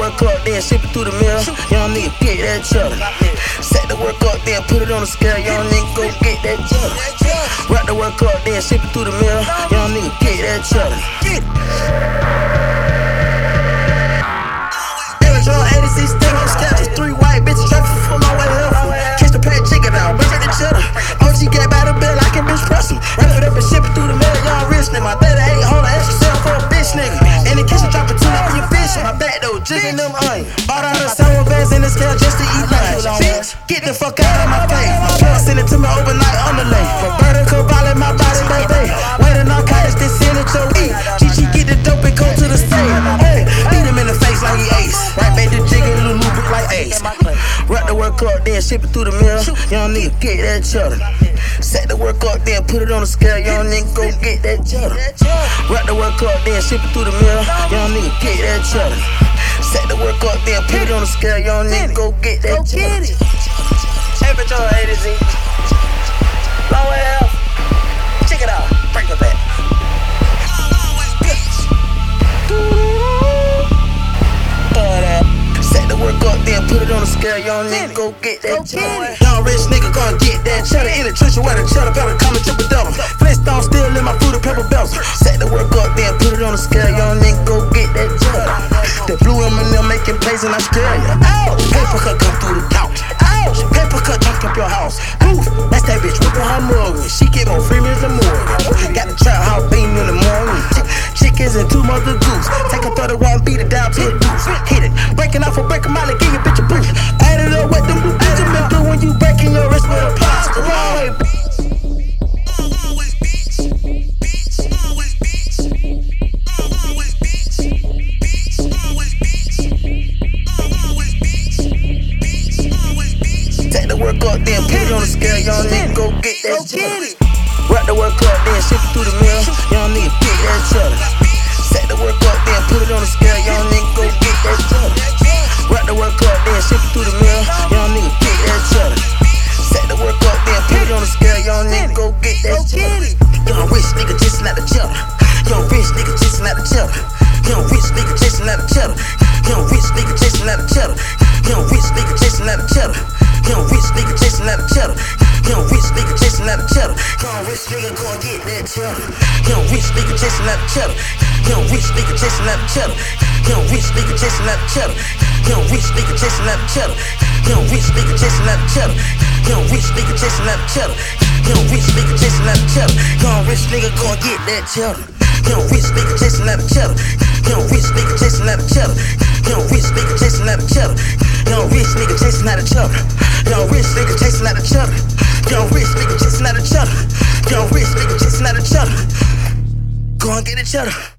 work up, then ship it through the mill. Young nigga get that cheddar. Set the work up, then put it on the scale. Young nigga go get that cheddar. Rock the work up, then ship it through the mill. Young nigga get that cheddar. John 86 stick on sketches, 3 white bitches traffic for my way left. Catch the pack chicken out, bitch at the cheddar. OG get by the bill, I can bitch press him. Wrap it up and ship it through the mail, y'all rich nigga. My 38 hold an extra sale for a bitch nigga. In the kitchen, drop it 2 up in your fish. My back though, jigging them onions. Bought all the sour bands in the scale just to eat lunch. Bitch, get the fuck out of my face. My plug send it to me overnight on the lane. For vertical ball in my body that day. Wait a narcotics, then send it your eat. Gigi get the dope and go to the state. Hey, beat him in the face like he ace. Made the jigger little bit like ace. Rock the work up, then ship it through the mill. Young nigga get that cheddar. Set the work up, then put it on the scale. Young nigga go get that cheddar. Rock the work up, then ship it through the mill. Young nigga get that cheddar. Set the work up, then put it on the scale. Young nigga go get that cheddar. Average on A to Z. Long way out. Check it out. Break it back. Set the work up, then put it on the scale. Young nigga go get that cheddar. Young rich nigga gon' get that cheddar. In the trench where the cheddar better come and triple double. Flintstone still in my fruit and pepper belts. Set the work up, then put it on the scale. Young nigga go get that cheddar. The blue M&M making plays in Australia. Ouch! Paper cut come through the couch. Ouch! Paper cut jump up your house. Oof! That's that bitch whipping her mug. She get more freemium than more. Got the trap house beating in the morning. Chickens and 2 mother goose. Take a 31, beat it down to a deuce. Hit it, breaking off a break a mile and give your bitch a boost. Add it up what them blue Benjamin do when you breaking your wrist with a plaster. Long way, bitch. Take the work up, then put it on the scale. Young nigga go get that cheddar. Rock the work up, then ship it through the mill. Young nigga get that cheddar. Set the work up, then put it on the scale. Young nigga go get that cheddar. Rock the work up, then ship it through the mill. Young nigga get that cheddar. Set the work up, then put it on the scale. Young nigga go get that cheddar. Young rich nigga chasing out the cheddar. Young rich nigga chasing out the cheddar. Young rich nigga chasing out the cheddar. Young rich nigga chasing out the cheddar. Young rich nigga chasing out the cheddar. Young rich nigga chasing out the cheddar. Young rich nigga chasing out the cheddar. Young rich nigga gon' get that cheddar. Young rich nigga chasing out the cheddar. Young rich nigga chasing out the cheddar. Young rich nigga chasing out the cheddar. Young rich nigga chasing out the cheddar. Young rich nigga chasing out the cheddar. Young rich nigga chasing out the cheddar. Young rich nigga chasing out the cheddar. Young rich nigga gon' get that cheddar. Young rich nigga chasing out the cheddar. Young rich nigga chasing out the cheddar. Young rich nigga chasing out the cheddar. Young rich nigga chasing out the cheddar. Young rich nigga chasing out the cheddar. Young rich nigga chasing out the cheddar. Young rich nigga chasing out the cheddar. Go and get the cheddar.